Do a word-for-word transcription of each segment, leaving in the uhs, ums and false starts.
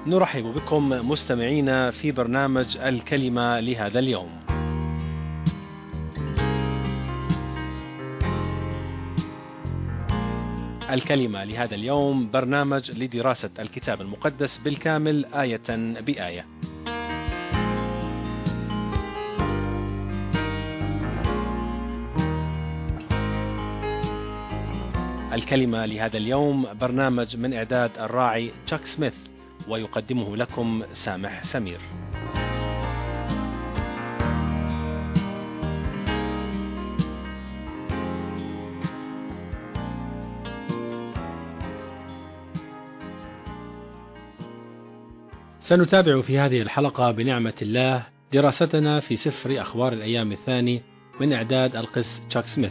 نرحب بكم مستمعينا في برنامج الكلمة لهذا اليوم. الكلمة لهذا اليوم برنامج لدراسة الكتاب المقدس بالكامل آية بآية. الكلمة لهذا اليوم برنامج من إعداد الراعي تشاك سميث، ويقدمه لكم سامح سمير. سنتابع في هذه الحلقة بنعمة الله دراستنا في سفر أخبار الأيام الثاني من إعداد القس تشاك سميث.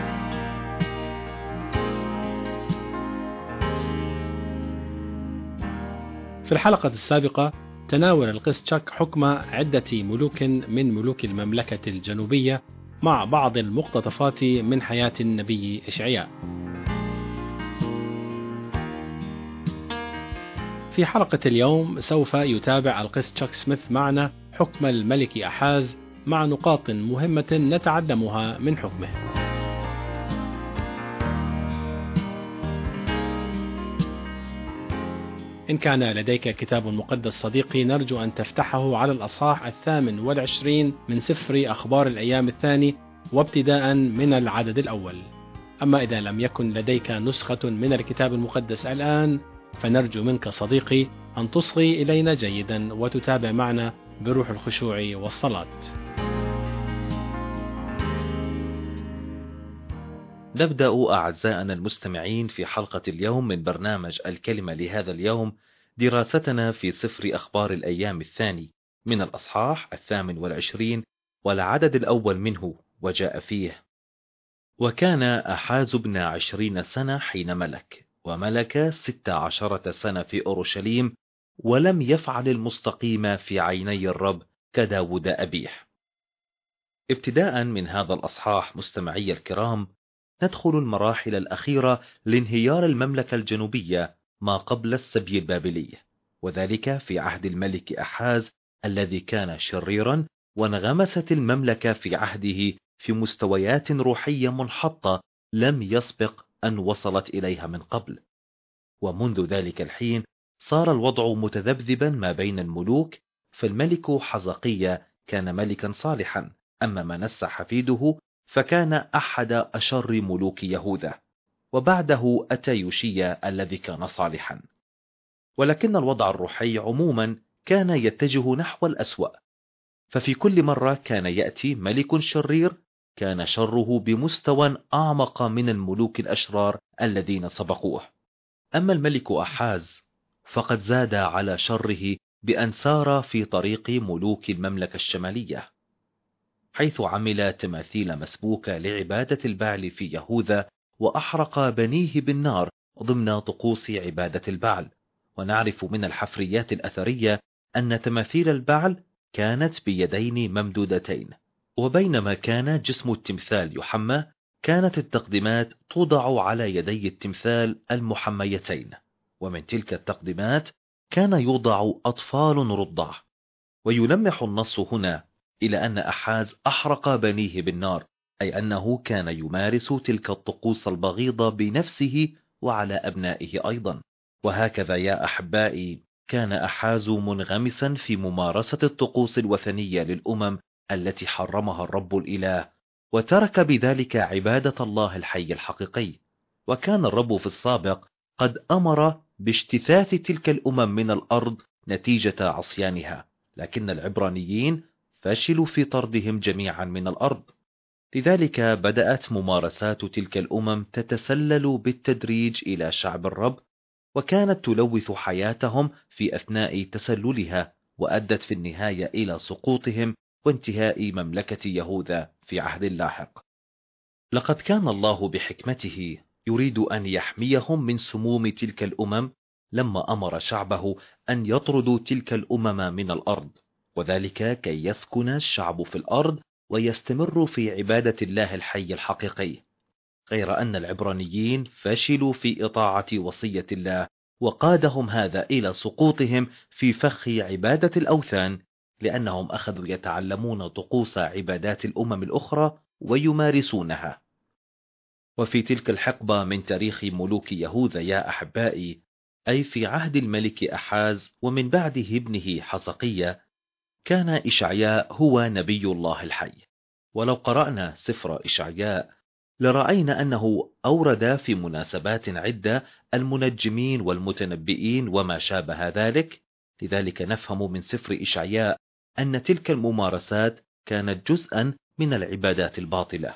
في الحلقة السابقة تناول القس تشاك حكم عدة ملوك من ملوك المملكة الجنوبية مع بعض المقتطفات من حياة النبي إشعياء. في حلقة اليوم سوف يتابع القس تشاك سميث معنا حكم الملك أحاز مع نقاط مهمة نتعلمها من حكمه. إن كان لديك كتاب مقدس صديقي، نرجو أن تفتحه على الأصحاح الثامن والعشرين من سفر أخبار الأيام الثاني وابتداء من العدد الأول. أما إذا لم يكن لديك نسخة من الكتاب المقدس الآن، فنرجو منك صديقي أن تصغي إلينا جيدا وتتابع معنا بروح الخشوع والصلاة. نبدأ أعزائنا المستمعين في حلقة اليوم من برنامج الكلمة لهذا اليوم دراستنا في سفر أخبار الأيام الثاني من الأصحاح الثامن والعشرين والعدد الأول منه، وجاء فيه: وكان أحاز ابن عشرين سنة حين ملك، وملك ست عشرة سنة في أورشليم، ولم يفعل المستقيم في عيني الرب كداود أبيه. ابتداء من هذا الأصحاح مستمعي الكرام ندخل المراحل الأخيرة لانهيار المملكة الجنوبية ما قبل السبي البابلي، وذلك في عهد الملك أحاز الذي كان شريرا، وانغمست المملكة في عهده في مستويات روحية منحطة لم يسبق أن وصلت إليها من قبل. ومنذ ذلك الحين صار الوضع متذبذبا ما بين الملوك، فالملك حزقية كان ملكا صالحا، أما منسى حفيده فكان أحد أشر ملوك يهوذا، وبعده أتى يوشيا الذي كان صالحا. ولكن الوضع الروحي عموما كان يتجه نحو الأسوأ، ففي كل مرة كان يأتي ملك شرير كان شره بمستوى أعمق من الملوك الأشرار الذين سبقوه. أما الملك أحاز فقد زاد على شره بأن سار في طريق ملوك المملكة الشمالية، حيث عمل تماثيل مسبوكة لعبادة البعل في يهوذا، وأحرق بنيه بالنار ضمن طقوس عبادة البعل. ونعرف من الحفريات الأثرية أن تماثيل البعل كانت بيدين ممدودتين، وبينما كان جسم التمثال يحمى كانت التقدمات توضع على يدي التمثال المحميتين، ومن تلك التقدمات كان يوضع أطفال رضع. ويلمح النص هنا إلى أن أحاز أحرق بنيه بالنار، أي أنه كان يمارس تلك الطقوس البغيضة بنفسه وعلى أبنائه أيضا. وهكذا يا أحبائي كان أحاز منغمسا في ممارسة الطقوس الوثنية للأمم التي حرمها الرب الإله، وترك بذلك عبادة الله الحي الحقيقي. وكان الرب في السابق قد أمر باجتثاث تلك الأمم من الأرض نتيجة عصيانها، لكن العبرانيين فشلوا في طردهم جميعا من الأرض. لذلك بدأت ممارسات تلك الأمم تتسلل بالتدريج إلى شعب الرب، وكانت تلوث حياتهم في أثناء تسللها، وأدت في النهاية إلى سقوطهم وانتهاء مملكة يهوذا في عهد لاحق. لقد كان الله بحكمته يريد أن يحميهم من سموم تلك الأمم لما أمر شعبه أن يطردوا تلك الأمم من الأرض، وذلك كي يسكن الشعب في الأرض ويستمر في عبادة الله الحي الحقيقي. غير أن العبرانيين فشلوا في إطاعة وصية الله، وقادهم هذا إلى سقوطهم في فخ عبادة الأوثان، لأنهم أخذوا يتعلمون طقوس عبادات الأمم الأخرى ويمارسونها. وفي تلك الحقبة من تاريخ ملوك يهوذا يا أحبائي، أي في عهد الملك أحاز ومن بعده ابنه حزقية، كان إشعياء هو نبي الله الحي. ولو قرأنا سفر إشعياء لرأينا أنه أورد في مناسبات عدة المنجمين والمتنبئين وما شابه ذلك. لذلك نفهم من سفر إشعياء أن تلك الممارسات كانت جزءا من العبادات الباطلة.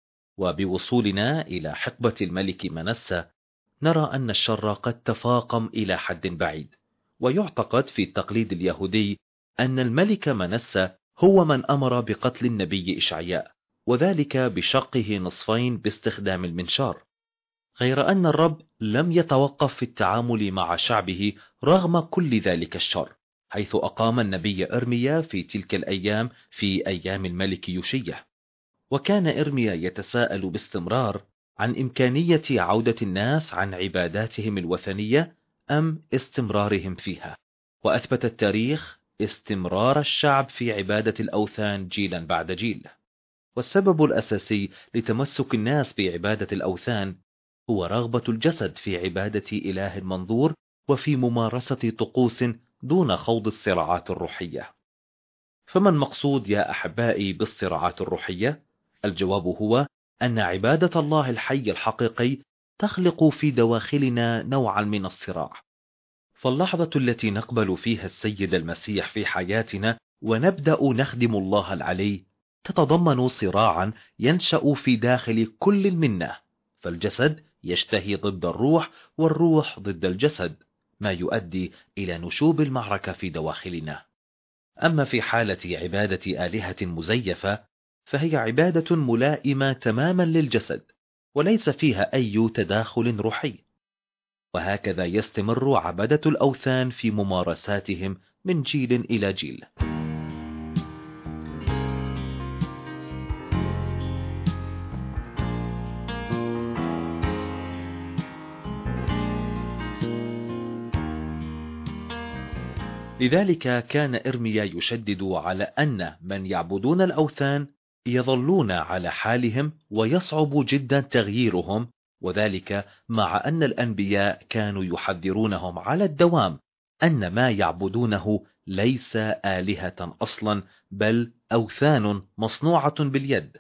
وبوصولنا إلى حقبة الملك منسى نرى أن الشر قد تفاقم إلى حد بعيد. ويعتقد في التقليد اليهودي أن الملك منسى هو من أمر بقتل النبي إشعياء، وذلك بشقه نصفين باستخدام المنشار. غير أن الرب لم يتوقف في التعامل مع شعبه رغم كل ذلك الشر، حيث أقام النبي إرميا في تلك الأيام في أيام الملك يوشيا. وكان إرميا يتساءل باستمرار عن إمكانية عودة الناس عن عباداتهم الوثنية أم استمرارهم فيها. وأثبت التاريخ استمرار الشعب في عبادة الأوثان جيلا بعد جيل. والسبب الأساسي لتمسك الناس بعبادة الأوثان هو رغبة الجسد في عبادة إله منظور وفي ممارسة طقوس دون خوض الصراعات الروحية. فما المقصود يا أحبائي بالصراعات الروحية؟ الجواب هو أن عبادة الله الحي الحقيقي تخلق في دواخلنا نوعا من الصراع. فاللحظة التي نقبل فيها السيد المسيح في حياتنا ونبدأ نخدم الله العلي تتضمن صراعا ينشأ في داخل كل منا، فالجسد يشتهي ضد الروح والروح ضد الجسد، ما يؤدي إلى نشوب المعركة في دواخلنا. أما في حالة عبادة آلهة مزيفة فهي عبادة ملائمة تماما للجسد وليس فيها أي تداخل روحي. وهكذا يستمر عبدة الأوثان في ممارساتهم من جيل إلى جيل. لذلك كان إرميا يشدد على أن من يعبدون الأوثان يظلون على حالهم ويصعب جدا تغييرهم، وذلك مع أن الأنبياء كانوا يحذرونهم على الدوام أن ما يعبدونه ليس آلهة أصلا بل أوثان مصنوعة باليد.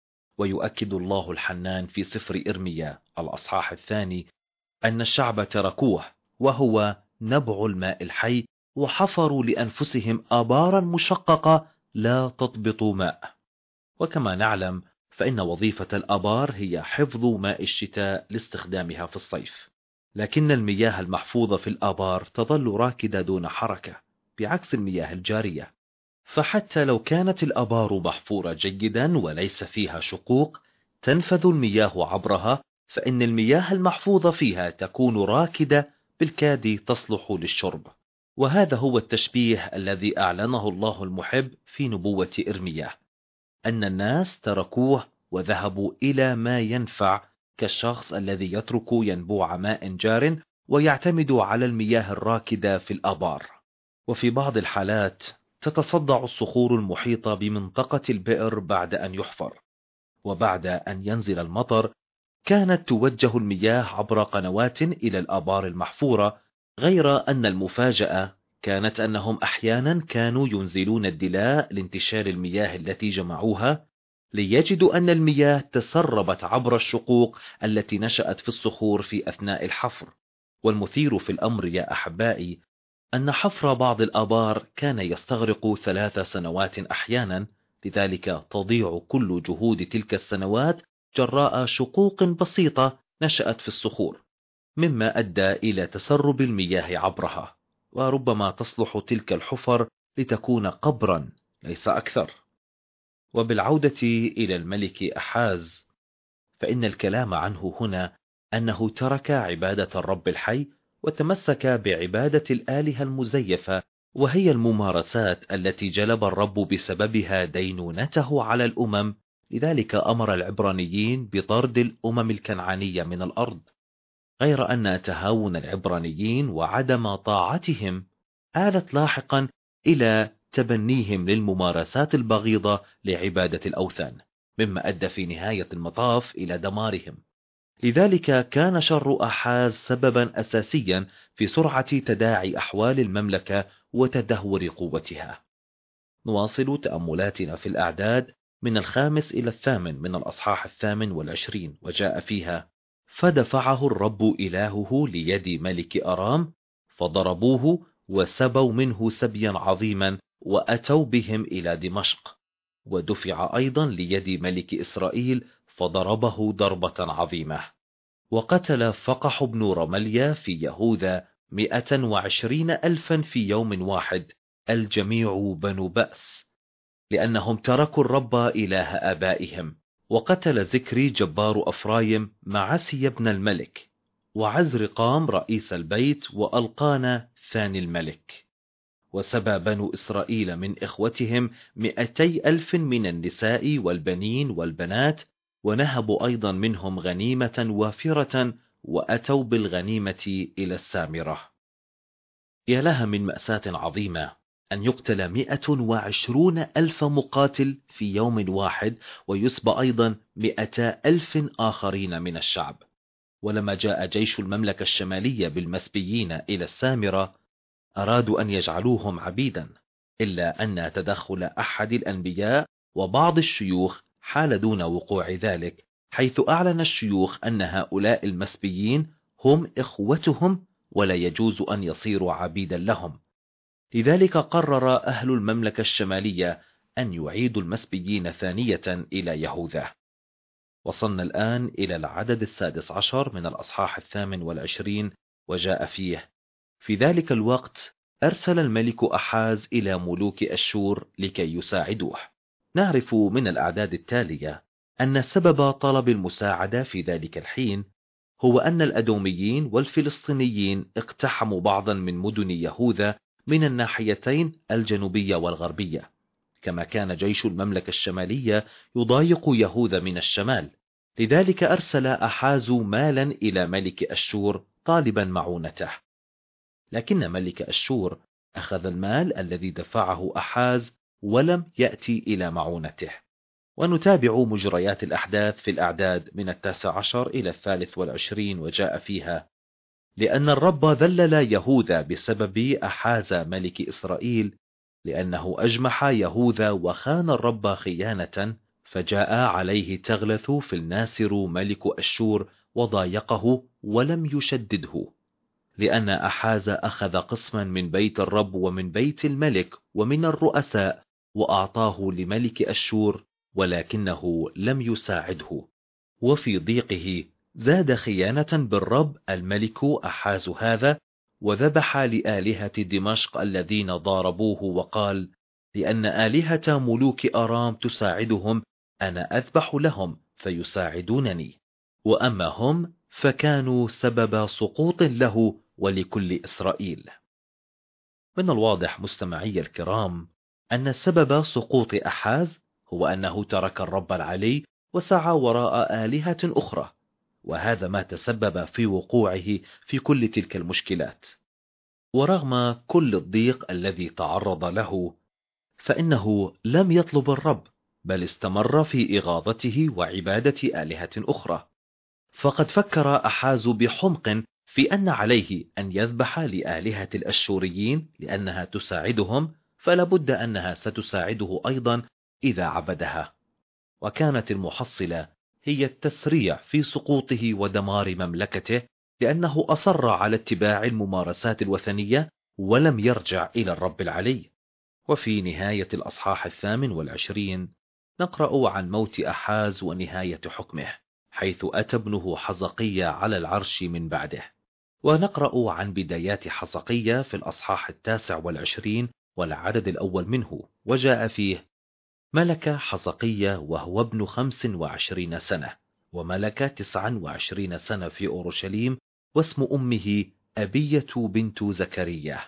ويؤكد الله الحنان في سفر إرميا الأصحاح الثاني أن الشعب تركوه وهو نبع الماء الحي، وحفروا لأنفسهم آبارا مشققة لا تضبط ماء. وكما نعلم فإن وظيفة الآبار هي حفظ ماء الشتاء لاستخدامها في الصيف، لكن المياه المحفوظة في الآبار تظل راكدة دون حركة بعكس المياه الجارية. فحتى لو كانت الآبار محفورة جيدا وليس فيها شقوق تنفذ المياه عبرها، فإن المياه المحفوظة فيها تكون راكدة بالكاد تصلح للشرب. وهذا هو التشبيه الذي أعلنه الله المحب في نبوة إرميا، أن الناس تركوه وذهبوا إلى ما ينفع، كالشخص الذي يترك ينبوع ماء جار ويعتمد على المياه الراكدة في الآبار. وفي بعض الحالات تتصدع الصخور المحيطة بمنطقة البئر بعد أن يحفر، وبعد أن ينزل المطر كانت توجه المياه عبر قنوات إلى الآبار المحفورة، غير أن المفاجأة كانت أنهم أحيانا كانوا ينزلون الدلاء لانتشار المياه التي جمعوها، ليجدوا أن المياه تسربت عبر الشقوق التي نشأت في الصخور في أثناء الحفر. والمثير في الأمر يا أحبائي أن حفر بعض الآبار كان يستغرق ثلاث سنوات أحيانا، لذلك تضيع كل جهود تلك السنوات جراء شقوق بسيطة نشأت في الصخور، مما أدى إلى تسرب المياه عبرها. وربما تصلح تلك الحفر لتكون قبرا ليس أكثر. وبالعودة إلى الملك أحاز فإن الكلام عنه هنا أنه ترك عبادة الرب الحي وتمسك بعبادة الآلهة المزيفة، وهي الممارسات التي جلب الرب بسببها دينونته على الأمم. لذلك أمر العبرانيين بطرد الأمم الكنعانية من الأرض. غير أن تهاون العبرانيين وعدم طاعتهم آلت لاحقا إلى تبنيهم للممارسات البغيضة لعبادة الأوثان، مما أدى في نهاية المطاف إلى دمارهم. لذلك كان شر أحاز سببا أساسيا في سرعة تداعي أحوال المملكة وتدهور قوتها. نواصل تأملاتنا في الأعداد من الخامس إلى الثامن من الأصحاح الثامن والعشرين، وجاء فيها: فدفعه الرب إلهه ليد ملك أرام فضربوه وسبوا منه سبيا عظيما وأتوا بهم إلى دمشق، ودفع أيضا ليد ملك إسرائيل فضربه ضربة عظيمة. وقتل فقح بن رمليا في يهوذا مئة وعشرين ألفا في يوم واحد، الجميع بنو بأس، لأنهم تركوا الرب إله آبائهم. وقتل زكري جبار أفرايم معسي بن الملك، وعزرقام رئيس البيت، وألقانا ثاني الملك. وسبى بنو إسرائيل من إخوتهم مئتي ألف من النساء والبنين والبنات، ونهبوا أيضا منهم غنيمة وافرة، وأتوا بالغنيمة إلى السامرة. يا لها من مأساة عظيمة أن يقتل مئة وعشرون ألف مقاتل في يوم واحد، ويسبى أيضا مئتا ألف آخرين من الشعب. ولما جاء جيش المملكة الشمالية بالمسبيين إلى السامرة أرادوا أن يجعلوهم عبيدا، إلا أن تدخل أحد الأنبياء وبعض الشيوخ حال دون وقوع ذلك، حيث أعلن الشيوخ أن هؤلاء المسبيين هم إخوتهم ولا يجوز أن يصيروا عبيدا لهم. لذلك قرر أهل المملكة الشمالية أن يعيدوا المسبيين ثانية إلى يهوذا. وصلنا الآن إلى العدد السادس عشر من الأصحاح الثامن والعشرين، وجاء فيه: في ذلك الوقت أرسل الملك أحاز إلى ملوك أشور لكي يساعدوه. نعرف من الأعداد التالية أن سبب طلب المساعدة في ذلك الحين هو أن الأدوميين والفلسطينيين اقتحموا بعضا من مدن يهوذا من الناحيتين الجنوبية والغربية، كما كان جيش المملكة الشمالية يضايق يهوذا من الشمال. لذلك أرسل أحاز مالا إلى ملك أشور طالبا معونته، لكن ملك أشور أخذ المال الذي دفعه أحاز ولم يأتي إلى معونته. ونتابع مجريات الأحداث في الأعداد من التاسع عشر إلى الثالث والعشرين، وجاء فيها: لأن الرب ذلل يهوذا بسبب أحاز ملك إسرائيل، لأنه أجمح يهوذا وخان الرب خيانة، فجاء عليه تغلث في الناسر ملك أشور وضايقه ولم يشدده، لأن أحاز أخذ قسما من بيت الرب ومن بيت الملك ومن الرؤساء وأعطاه لملك أشور، ولكنه لم يساعده. وفي ضيقه زاد خيانة بالرب الملك أحاز هذا، وذبح لآلهة دمشق الذين ضاربوه، وقال: لأن آلهة ملوك أرام تساعدهم أنا أذبح لهم فيساعدونني، وأما هم فكانوا سبب سقوط له ولكل إسرائيل. من الواضح مستمعي الكرام أن سبب سقوط أحاز هو أنه ترك الرب العلي وسعى وراء آلهة أخرى، وهذا ما تسبب في وقوعه في كل تلك المشكلات. ورغم كل الضيق الذي تعرض له فإنه لم يطلب الرب، بل استمر في إغاظته وعبادة آلهة أخرى. فقد فكر أحاز بحمق في أن عليه أن يذبح لآلهة الأشوريين لأنها تساعدهم، فلا بد أنها ستساعده أيضا إذا عبدها. وكانت المحصلة هي التسريع في سقوطه ودمار مملكته، لأنه أصر على اتباع الممارسات الوثنية ولم يرجع إلى الرب العلي. وفي نهاية الأصحاح الثامن والعشرين نقرأ عن موت أحاز ونهاية حكمه، حيث أتى ابنه حزقية على العرش من بعده. ونقرأ عن بدايات حزقية في الأصحاح التاسع والعشرين والعدد الأول منه، وجاء فيه: ملك حزقية وهو ابن خمس وعشرين سنة، وملك تسعا وعشرين سنة في أورشليم، واسم أمه أبية بنت زكريا.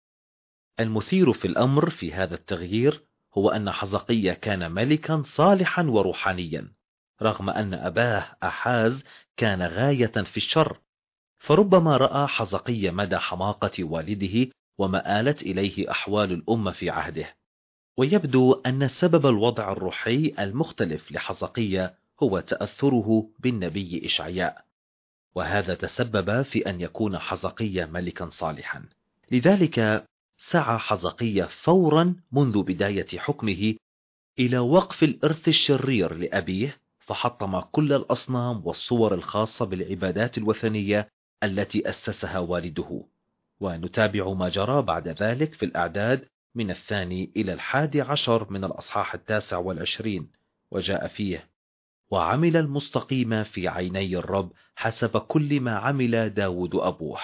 المثير في الأمر في هذا التغيير هو أن حزقية كان ملكا صالحا وروحانيا، رغم أن أباه أحاز كان غاية في الشر. فربما رأى حزقية مدى حماقة والده وما آلت إليه أحوال الأمة في عهده، ويبدو أن سبب الوضع الروحي المختلف لحزقية هو تأثره بالنبي إشعياء، وهذا تسبب في أن يكون حزقية ملكا صالحا. لذلك سعى حزقية فورا منذ بداية حكمه إلى وقف الإرث الشرير لأبيه، فحطم كل الأصنام والصور الخاصة بالعبادات الوثنية التي أسسها والده. ونتابع ما جرى بعد ذلك في الأعداد من الثاني إلى الحادي عشر من الأصحاح التاسع والعشرين، وجاء فيه: وعمل المستقيم في عيني الرب حسب كل ما عمل داود أبوه.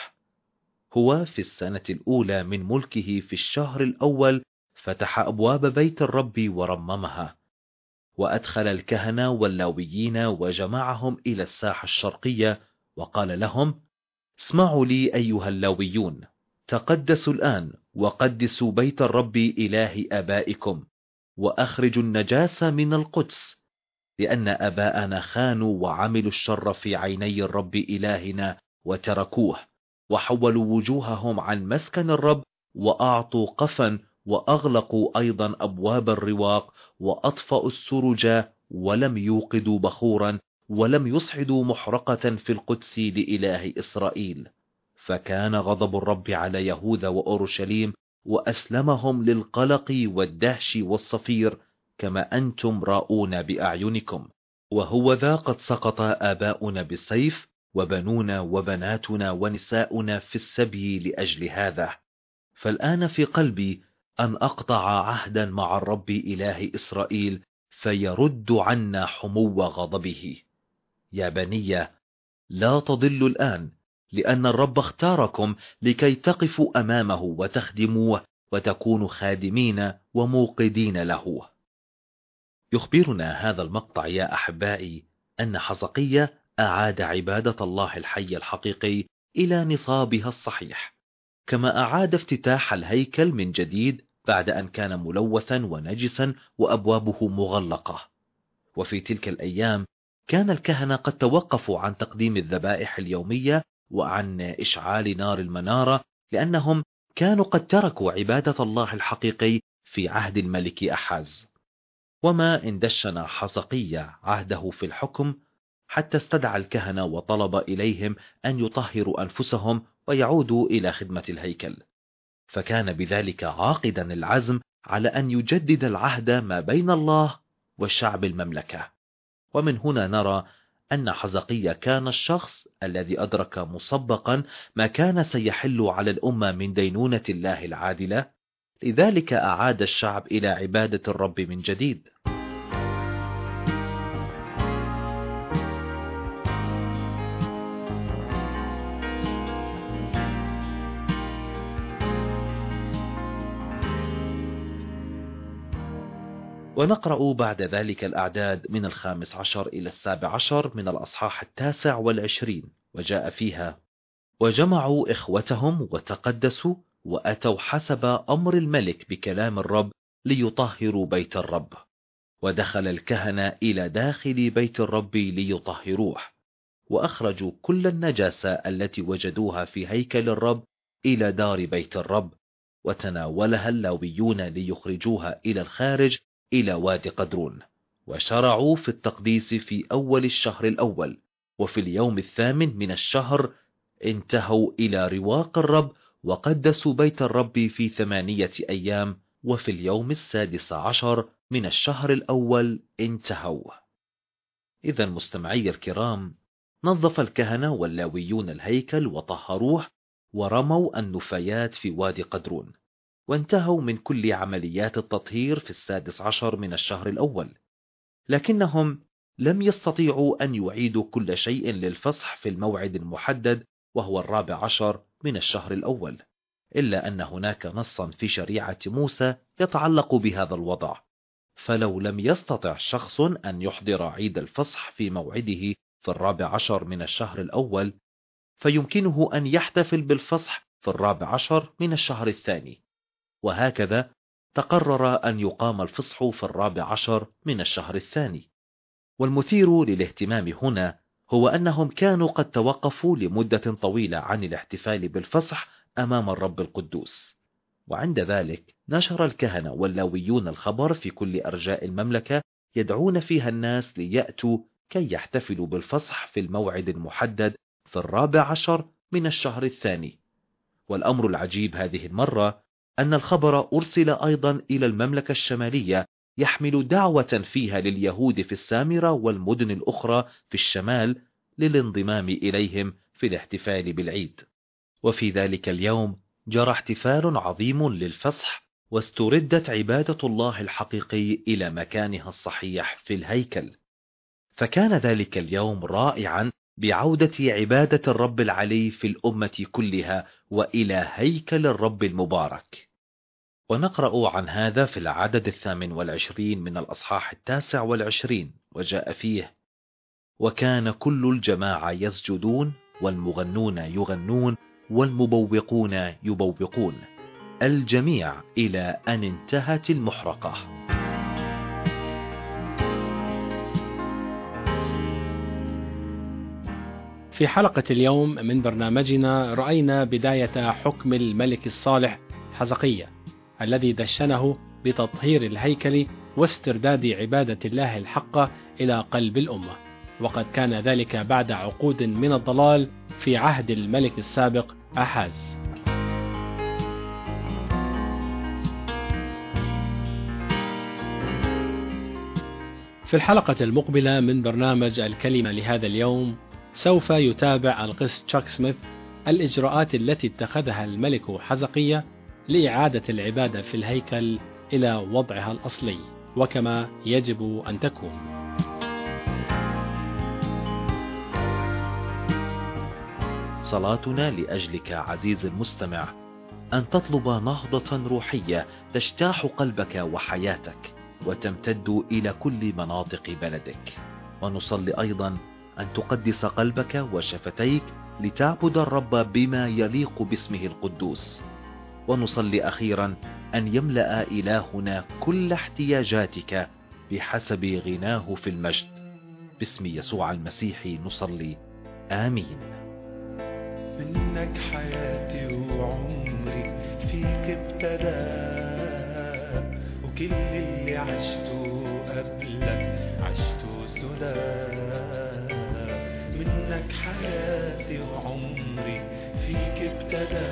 هو في السنة الأولى من ملكه في الشهر الأول فتح أبواب بيت الرب ورممها، وأدخل الكهنة واللاويين وجمعهم إلى الساحة الشرقية، وقال لهم: اسمعوا لي أيها اللاويون، تقدسوا الآن وقدسوا بيت الرب إله آبائكم، وأخرجوا النجاسة من القدس، لأن آباءنا خانوا وعملوا الشر في عيني الرب إلهنا وتركوه، وحولوا وجوههم عن مسكن الرب، وأعطوا قفا، وأغلقوا أيضا أبواب الرواق، وأطفأوا السرج، ولم يوقدوا بخورا، ولم يصعدوا محرقة في القدس لإله إسرائيل. فكان غضب الرب على يهوذا وأورشليم، وأسلمهم للقلق والدهش والصفير، كما أنتم راؤون بأعينكم. وهو ذا قد سقط آباؤنا بالسيف، وبنونا وبناتنا ونساؤنا في السبي لأجل هذا. فالآن في قلبي أن أقطع عهدا مع الرب إله إسرائيل، فيرد عنا حمو غضبه. يا بني، لا تضلوا الآن، لأن الرب اختاركم لكي تقفوا أمامه وتخدموه، وتكونوا خادمين وموقدين له. يخبرنا هذا المقطع يا أحبائي أن حزقية أعاد عبادة الله الحي الحقيقي إلى نصابها الصحيح، كما أعاد افتتاح الهيكل من جديد بعد أن كان ملوثا ونجسا وأبوابه مغلقة. وفي تلك الأيام كان الكهنة قد توقفوا عن تقديم الذبائح اليومية وعن إشعال نار المنارة، لأنهم كانوا قد تركوا عبادة الله الحقيقي في عهد الملك أحاز. وما اندشن حزقية عهده في الحكم حتى استدعى الكهنة وطلب إليهم أن يطهروا أنفسهم ويعودوا إلى خدمة الهيكل، فكان بذلك عاقدا العزم على أن يجدد العهد ما بين الله وشعب المملكة. ومن هنا نرى أن حزقية كان الشخص الذي أدرك مسبقا ما كان سيحل على الأمة من دينونة الله العادلة، لذلك أعاد الشعب إلى عبادة الرب من جديد. ونقرأ بعد ذلك الأعداد من الخامس عشر إلى السابع عشر من الأصحاح التاسع والعشرين، وجاء فيها: وجمعوا إخوتهم وتقدسوا، وأتوا حسب أمر الملك بكلام الرب ليطهروا بيت الرب، ودخل الكهنة إلى داخل بيت الرب ليطهروه، وأخرجوا كل النجاسة التي وجدوها في هيكل الرب إلى دار بيت الرب، وتناولها اللاويون ليخرجوها إلى الخارج إلى وادي قدرون. وشرعوا في التقديس في أول الشهر الأول، وفي اليوم الثامن من الشهر انتهوا إلى رواق الرب، وقدسوا بيت الرب في ثمانية أيام، وفي اليوم السادس عشر من الشهر الأول انتهوا. إذا مستمعي الكرام، نظف الكهنة واللاويون الهيكل وطهروه، ورموا النفايات في وادي قدرون، وانتهوا من كل عمليات التطهير في السادس عشر من الشهر الأول. لكنهم لم يستطيعوا أن يعيدوا كل شيء للفصح في الموعد المحدد، وهو الرابع عشر من الشهر الأول، إلا أن هناك نصا في شريعة موسى يتعلق بهذا الوضع. فلو لم يستطع شخص أن يحضر عيد الفصح في موعده في الرابع عشر من الشهر الأول، فيمكنه أن يحتفل بالفصح في الرابع عشر من الشهر الثاني. وهكذا تقرر أن يقام الفصح في الرابع عشر من الشهر الثاني. والمثير للاهتمام هنا هو أنهم كانوا قد توقفوا لمدة طويلة عن الاحتفال بالفصح أمام الرب القدوس، وعند ذلك نشر الكهنة واللاويون الخبر في كل أرجاء المملكة، يدعون فيها الناس ليأتوا كي يحتفلوا بالفصح في الموعد المحدد في الرابع عشر من الشهر الثاني. والأمر العجيب هذه المرة أن الخبر أرسل أيضا إلى المملكة الشمالية، يحمل دعوة فيها لليهود في السامرة والمدن الأخرى في الشمال للانضمام إليهم في الاحتفال بالعيد. وفي ذلك اليوم جرى احتفال عظيم للفصح، واستردت عبادة الله الحقيقي إلى مكانها الصحيح في الهيكل. فكان ذلك اليوم رائعا بعودة عبادة الرب العلي في الأمة كلها وإلى هيكل الرب المبارك. ونقرأ عن هذا في العدد الثامن والعشرين من الأصحاح التاسع والعشرين، وجاء فيه: وكان كل الجماعة يسجدون، والمغنون يغنون، والمبوقون يبوقون، الجميع إلى أن انتهت المحرقة. في حلقة اليوم من برنامجنا رأينا بداية حكم الملك الصالح حزقية الذي دشنه بتطهير الهيكل واسترداد عبادة الله الحقة إلى قلب الأمة، وقد كان ذلك بعد عقود من الضلال في عهد الملك السابق أحاز. في الحلقة المقبلة من برنامج الكلمة لهذا اليوم سوف يتابع القس تشاك سميث الإجراءات التي اتخذها الملك حزقية لإعادة العبادة في الهيكل إلى وضعها الأصلي وكما يجب أن تكون. صلاتنا لأجلك عزيز المستمع أن تطلب نهضة روحية تجتاح قلبك وحياتك وتمتد إلى كل مناطق بلدك. ونصلي أيضا أن تقدس قلبك وشفتيك لتعبد الرب بما يليق باسمه القدوس. ونصلي أخيرا أن يملأ إلهنا كل احتياجاتك بحسب غناه في المجد. باسم يسوع المسيح نصلي، آمين. منك حياتي وعمري فيك ابتدى، وكل اللي عشته قبلك عشته سدى. منك حياتي وعمري فيك ابتدى،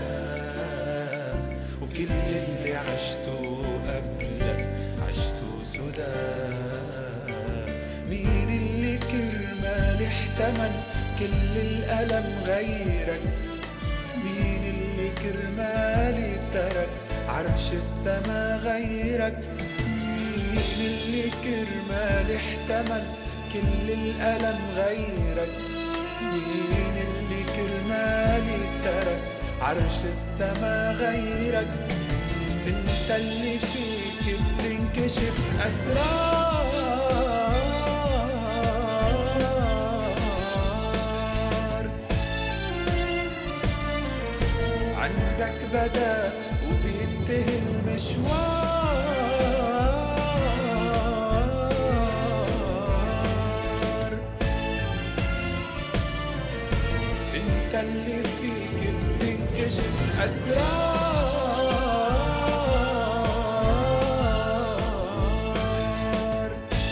وكل اللي عشته قبلك عشته سدى. مين اللي كرمال احتمل كل الألم غيرك؟ مين اللي كرمالي ترك عرش السما غيرك؟ مين اللي كرمال احتمل كل الألم غيرك؟ مين اللي كرمالي ترك عرش السما غيرك؟ انت اللي فيك بتنكشف أسرار، عندك بدأ وبينتهي المشوار. انت اللي فيك بتنكشف أسرار،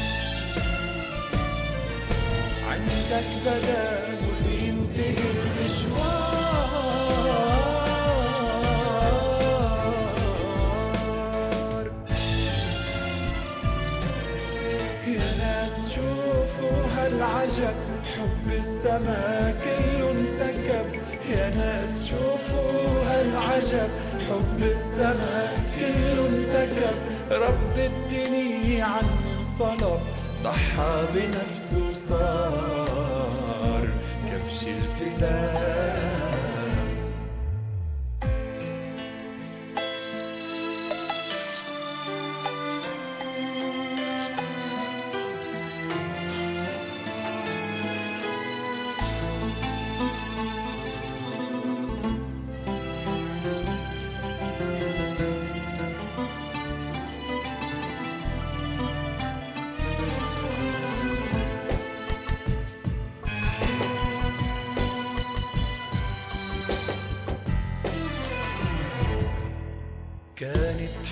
عندك بدأ وبينتهي المشوار. العجب حب السما كله انسكب، يا ناس شوفوا هالعجب حب السما كله انسكب. رب الدنيا عني انصلب، ضحى بنفسه صار كبش الفداء.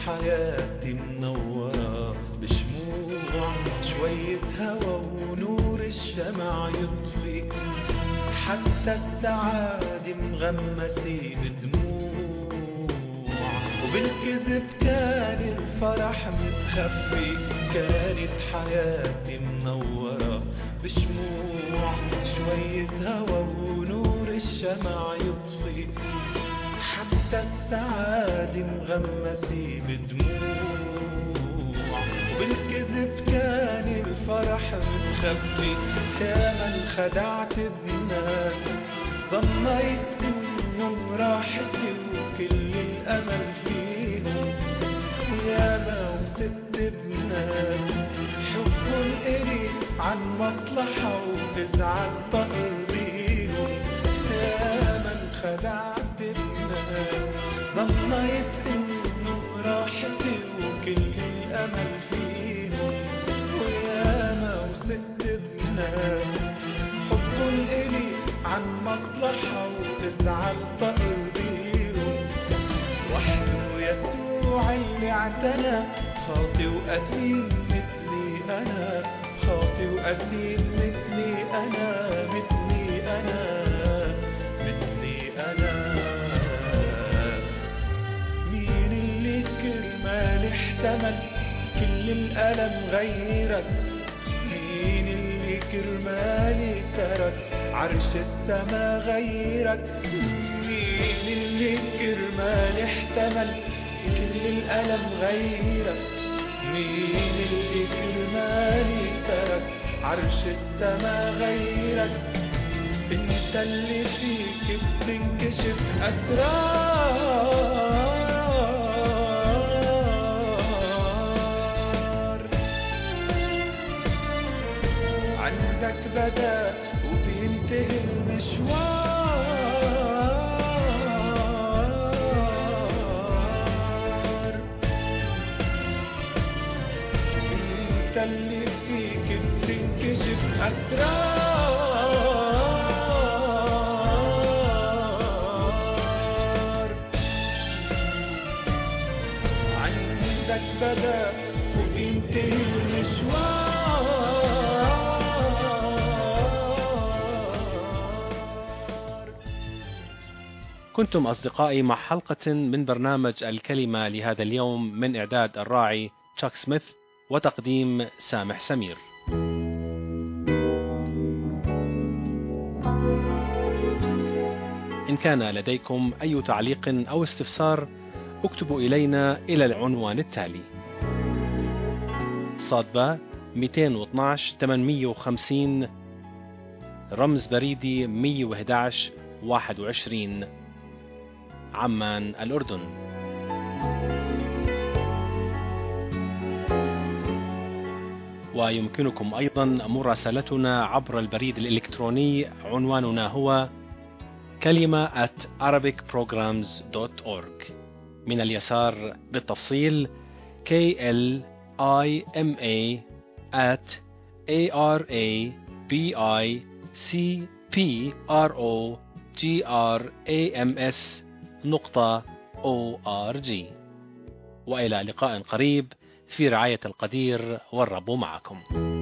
حياتي منورة بشموع، شوية هوا ونور الشمع يطفي، حتى السعادة مغمسة بدموع، وبالكذب كان الفرح متخفي. كانت حياتي منورة بشموع، شوية هوا ونور الشمع يطفي، حتى السعادة مغمسة بدموع، وبالكذب كان الفرح متخفي. يا من خدعت بناس ظنيت انهم راحتي وكل الامل فيهم، ويا ما وثقت بناس حبهم الي عن مصلحة وبزعل بأرضيهم. يا من خدعت بناس ظنيت انهم راحتي وكل الامل فيهم، ويا ما وثقت بناس حبهم الي عن مصلحة وبزعل بأرضيهم. وحده يسوع اللي اعتنى خاطي وأثيم مثلي أنا، خاطي وأثيم مثلي أنا، مثلي أنا، مثلي أنا. مين اللي كرمال احتمل كل الألم غيرك؟ مين اللي كرمالي ترك عرش السما غيرك؟ مين اللي كرمال احتمل كل الألم غيرك؟ مين اللي كرمالي ترك عرش السما غيرك؟ انت اللي فيك بتنكشف أسرار، عندك بدأ وبينتهي المشوار. انت اللي فيك بتنكشف أسرار، عندك بدأ وبينتهي المشوار. كنتم أصدقائي مع حلقة من برنامج الكلمة لهذا اليوم، من إعداد الراعي تشاك سميث وتقديم سامح سمير. إن كان لديكم أي تعليق أو استفسار اكتبوا إلينا إلى العنوان التالي: صادبة مئتين واثناشر ثمانمئة وخمسين، رمز بريدي مئة وأحد عشر واحد وعشرين، عمان الأردن. ويمكنكم أيضا مراسلتنا عبر البريد الإلكتروني، عنواننا هو كلمة at arabic programs dot org. من اليسار بالتفصيل K L I M A at A R A B I C P R O G R A M S نقطة O R G. وإلى لقاء قريب في رعاية القدير، والرب معكم.